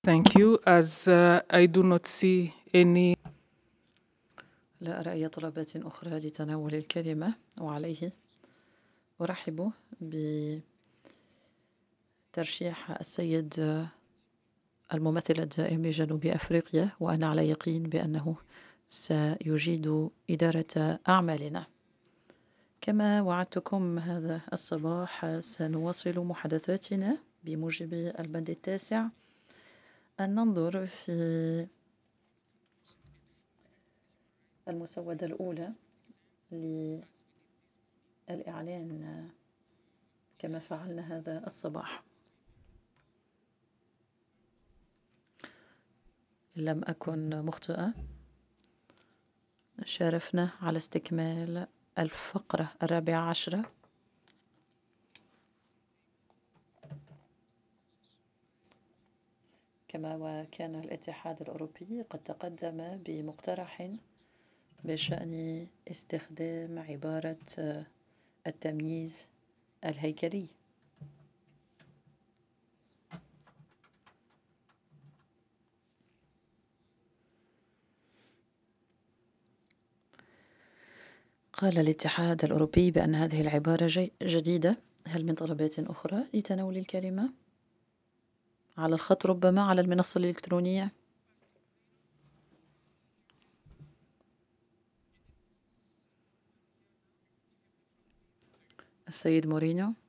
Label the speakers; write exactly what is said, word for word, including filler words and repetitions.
Speaker 1: Thank you. As uh, I do not see any
Speaker 2: لا أرى أي طلبات أخرى لتناول الكلمة، وعليه أرحب بترشيح السيد الممثل الدائم لجنوب أفريقيا، وأنا على يقين بأنه سيجيد إدارة أعمالنا. كما وعدتكم هذا الصباح سنواصل محادثاتنا بموجب البند التاسع، أن ننظر في المسودة الأولى للإعلان كما فعلنا هذا الصباح. لم أكن مخطئة، شارفنا على استكمال الفقرة الرابعة عشرة كما وكان الاتحاد الأوروبي قد تقدم بمقترح بشأن استخدام عبارة التمييز الهيكلي. قال الاتحاد الأوروبي بأن هذه العبارة جديدة. هل من طلبات أخرى لتناول الكلمة؟ على الخط ربما على المنصة الإلكترونية. السيد مورينيو.